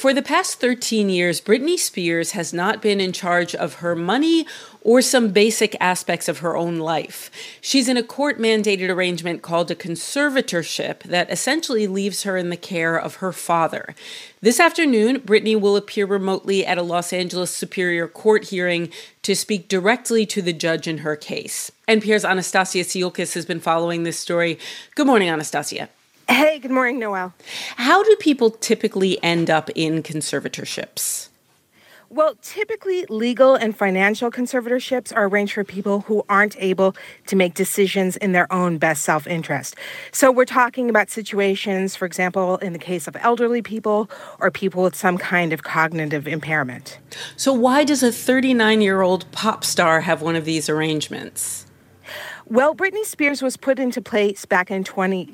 For the past 13 years, Britney Spears has not been in charge of her money or some basic aspects of her own life. She's in a court-mandated arrangement called a conservatorship that essentially leaves her in the care of her father. This afternoon, Britney will appear remotely at a Los Angeles Superior Court hearing to speak directly to the judge in her case. NPR's Anastasia Tsiolkas has been following this story. Good morning, Anastasia. Hey, good morning, Noelle. How do people typically end up in conservatorships? Well, typically, legal and financial conservatorships are arranged for people who aren't able to make decisions in their own best self-interest. So we're talking about situations, for example, in the case of elderly people or people with some kind of cognitive impairment. So why does a 39-year-old pop star have one of these arrangements? Well, Britney Spears was put into place back in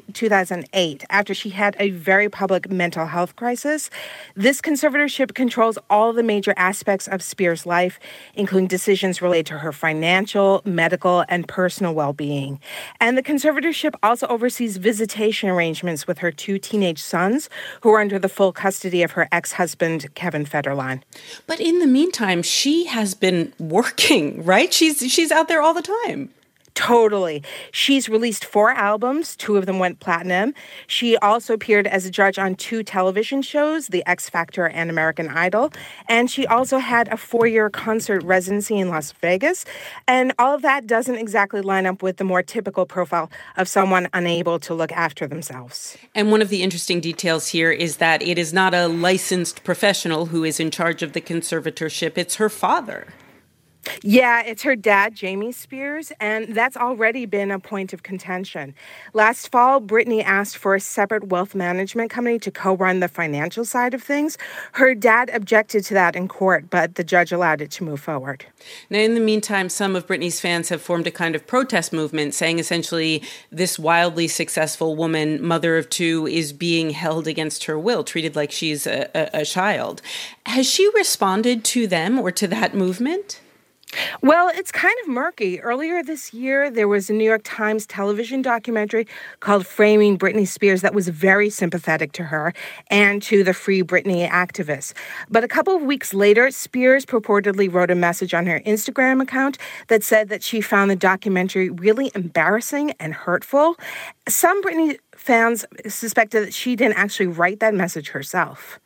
2008 after she had a very public mental health crisis. This conservatorship controls all the major aspects of Spears' life, including decisions related to her financial, medical, and personal well-being. And the conservatorship also oversees visitation arrangements with her two teenage sons, who are under the full custody of her ex-husband, Kevin Federline. But in the meantime, she has been working, right? She's out there all the time. Totally. She's released 4 albums. 2 of them went platinum. She also appeared as a judge on 2 television shows, The X Factor and American Idol. And she also had a 4-year concert residency in Las Vegas. And all of that doesn't exactly line up with the more typical profile of someone unable to look after themselves. And one of the interesting details here is that it is not a licensed professional who is in charge of the conservatorship. It's her father. Yeah, it's her dad, Jamie Spears, and that's already been a point of contention. Last fall, Britney asked for a separate wealth management company to co-run the financial side of things. Her dad objected to that in court, but the judge allowed it to move forward. Now, in the meantime, some of Britney's fans have formed a kind of protest movement saying essentially this wildly successful woman, mother of 2, is being held against her will, treated like she's a child. Has she responded to them or to that movement? Well, it's kind of murky. Earlier this year, there was a New York Times television documentary called Framing Britney Spears that was very sympathetic to her and to the Free Britney activists. But a couple of weeks later, Spears purportedly wrote a message on her Instagram account that said that she found the documentary really embarrassing and hurtful. Some Britney fans suspected that she didn't actually write that message herself.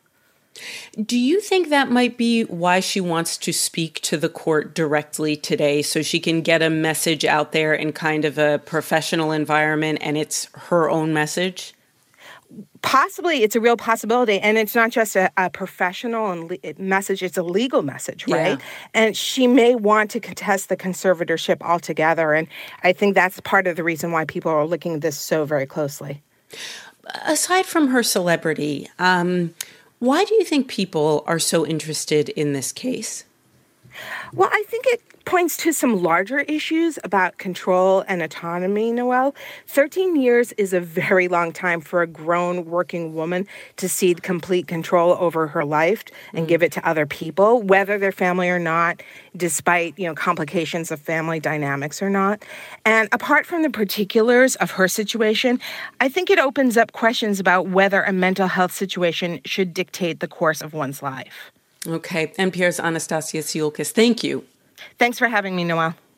Do you think that might be why she wants to speak to the court directly today, so she can get a message out there in kind of a professional environment and it's her own message? Possibly. It's a real possibility. And it's not just a professional message, it's a legal message, right? Yeah. And she may want to contest the conservatorship altogether. And I think that's part of the reason why people are looking at this so very closely. Aside from her celebrity, why do you think people are so interested in this case? Well, I think it points to some larger issues about control and autonomy, Noelle. 13 years is a very long time for a grown working woman to cede complete control over her life and give it to other people, whether they're family or not, despite, complications of family dynamics or not. And apart from the particulars of her situation, I think it opens up questions about whether a mental health situation should dictate the course of one's life. Okay. NPR's Anastasia Tsiolkas, thank you. Thanks for having me, Noelle.